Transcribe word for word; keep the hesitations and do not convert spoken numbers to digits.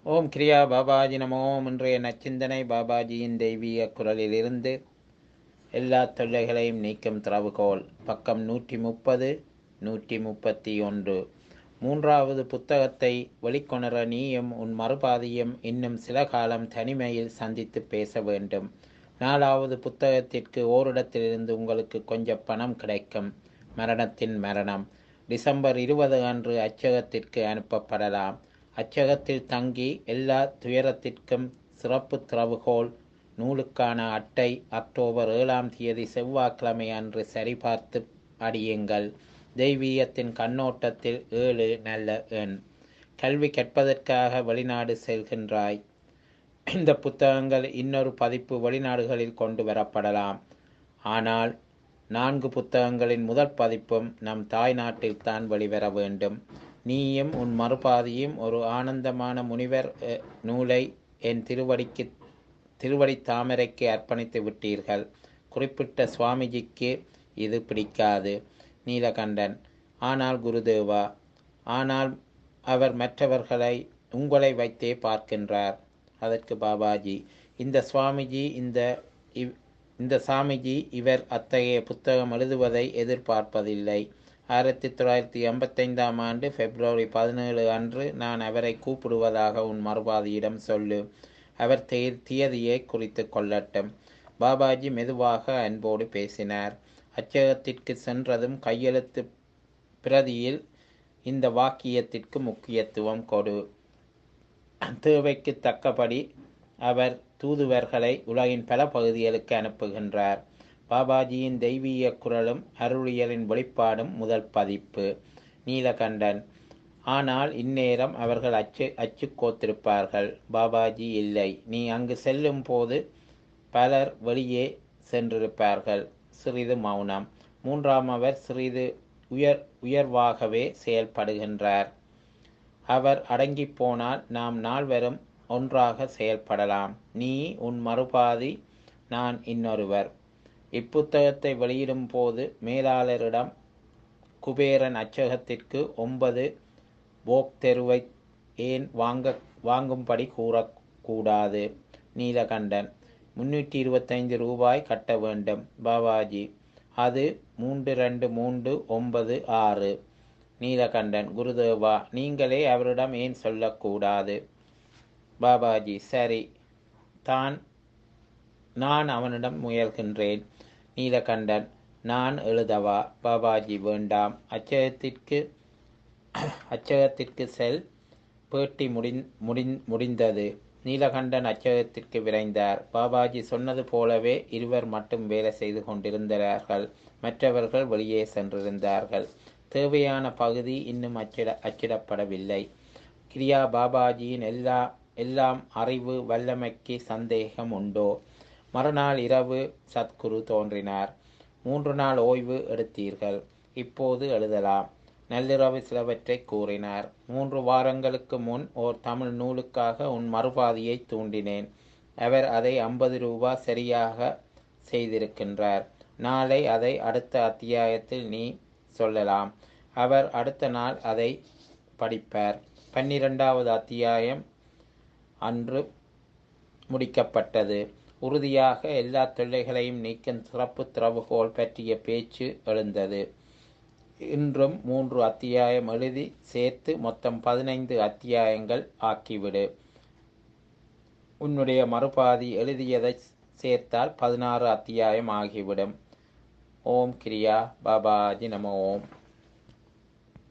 ஓம் கிரியா பாபாஜி நமோ. இன்றைய நச்சிந்தனை பாபாஜியின் தெய்வீக குரலிலிருந்து. எல்லா தொல்லைகளையும் நீக்கும் திறவுகோல். பக்கம் நூற்றி முப்பது நூற்றி முப்பத்தி ஒன்று. மூன்றாவது புத்தகத்தை வெளிக்கொணர நீயும் உன் மறுபாதியும் இன்னும் சில காலம் தனிமையில் சந்தித்து பேச வேண்டும். நாலாவது புத்தகத்திற்கு ஓரிடத்திலிருந்து உங்களுக்கு கொஞ்சம் பணம் கிடைக்கும். மரணத்தின் மரணம் டிசம்பர் இருபது அன்று அச்சகத்திற்கு அனுப்பப்படலாம். அச்சகத்தில் தங்கி எல்லா துயரத்திற்கும் சிறப்பு திறவுகோல் நூலுக்கான அட்டை அக்டோபர் ஏழாம் தேதி செவ்வாய்க்கிழமை அன்று சரிபார்த்து அடியுங்கள். தெய்வீகத்தின் கண்ணோட்டத்தில் ஏழு நல்ல எண். கல்வி கற்பதற்காக வெளிநாடு செல்கின்றாய். இந்த புத்தகங்கள் இன்னொரு பதிப்பு வெளிநாடுகளில் கொண்டு வரப்படலாம். ஆனால் நான்கு புத்தகங்களின் முதல் பதிப்பும் நம் தாய் நாட்டில்தான் வெளிவர வேண்டும். நீயும் உன் மறுபாதியும் ஒரு ஆனந்தமான முனிவர் நூலை என் திருவடிக்கு திருவடி தாமரைக்கு அர்ப்பணித்து விட்டீர்கள். குறிப்பிட்ட சுவாமிஜிக்கு இது பிடிக்காது. நீலகண்டன்: ஆனால் குருதேவா, ஆனால் அவர் மற்றவர்களை உங்களை வைத்தே பார்க்கின்றார். அதற்கு பாபாஜி: இந்த சுவாமிஜி இந்த இந்த சாமிஜி இவர் அத்தகைய புத்தகம் எழுதுவதை எதிர்பார்ப்பதில்லை. ஆயிரத்தி தொள்ளாயிரத்தி எண்பத்தைந்தாம் ஆண்டு பிப்ரவரி பதினேழு அன்று நான் அவரை கூப்பிடுவதாக உன் மறுபாதியிடம் சொல்லு. அவர் தியதியை குறித்து கொள்ளட்டும். பாபாஜி மெதுவாக அன்போடு பேசினார். அச்சகத்திற்கு சென்றதும் கையெழுத்து பிரதியில் இந்த வாக்கியத்திற்கு முக்கியத்துவம் கொடு. தேவைக்கு தக்கபடி அவர் தூதுவர்களை உலகின் பல பகுதிகளுக்கு அனுப்புகின்றார். பாபாஜியின் தெய்வீக குரலும் அருளியலின் வெளிப்பாடும் முதல் பதிப்பு. நீலகண்டன்: ஆனால் இந்நேரம் அவர்கள் அச்சு அச்சு கோத்திருப்பார்கள். பாபாஜி: இல்லை, நீ அங்கு செல்லும் போது பலர் வெளியே சென்றிருப்பார்கள். சிறிது மௌனம். மூன்றாம் அவர் சிறிது உயர் உயர்வாகவே செயல்படுகின்றார். அவர் அடங்கி போனால் நாம் நால்வரும் ஒன்றாக செயல்படலாம். நீ உன் மறுபாதி, நான் இன்னொருவர். இப்புத்தகத்தை வெளியிடும் போது மேலாளரிடம் குபேரன் அச்சகத்திற்கு ஒன்பது போக் தெருவை ஏன் வாங்க வாங்கும்படி கூறக்கூடாது. நீலகண்டன்: முன்னூற்றி இருபத்தைந்து ரூபாய் கட்ட வேண்டும். பாபாஜி: அது மூன்று ரெண்டு மூன்று ஒன்பது ஆறு. நீலகண்டன்: குருதேவா, நீங்களே அவரிடம் ஏன் சொல்லக்கூடாது? பாபாஜி: சரி, தான் நான் அவனிடம் முயல்கின்றேன். நீலகண்டன்: நான் எழுதவா? பாபாஜி: வேண்டாம், அச்சகத்திற்கு அச்சகத்திற்கு செல். பேட்டி முடிந் முடிந் முடிந்தது. நீலகண்டன் அச்சகத்திற்கு விரைந்தார். பாபாஜி சொன்னது போலவே இருவர் மட்டும் வேலை செய்து கொண்டிருந்தார்கள். மற்றவர்கள் வெளியே சென்றிருந்தார்கள். தேவையான பகுதி இன்னும் அச்சிட அச்சிடப்படவில்லை. கிரியா பாபாஜியின் எல்லா எல்லாம் அறிவு வல்லமைக்கு சந்தேகம் உண்டோ? மறுநாள் இரவு சத்குரு தோன்றினார். மூன்று நாள் ஓய்வு எடுத்தீர்கள், இப்போது எழுதலாம். நள்ளிரவு சிலவற்றை கூறினார். மூன்று வாரங்களுக்கு முன் ஓர் தமிழ் நூலுக்காக உன் மறுபாதியை தூண்டினேன். அவர் அதை ஐம்பது ரூபா சரியாக செய்திருக்கின்றார். நாளை அதை அடுத்த அத்தியாயத்தில் நீ சொல்லலாம். அவர் அடுத்த நாள் அதை படிப்பார். பன்னிரெண்டாவது அத்தியாயம் அன்று முடிக்கப்பட்டது. உறுதியாக எல்லா தொல்லைகளையும் நீக்கும் சிறப்பு திறவுகோல் பற்றிய பேச்சு எழுந்தது. இன்றும் மூன்று அத்தியாயம் எழுதி சேர்த்து மொத்தம் பதினைந்து அத்தியாயங்கள் ஆக்கிவிடு. உன்னுடைய மறுபாதி எழுதியதை சேர்த்தால் பதினாறு அத்தியாயம் ஆகிவிடும். ஓம் கிரியா பாபாஜி நமோ. ஓம்.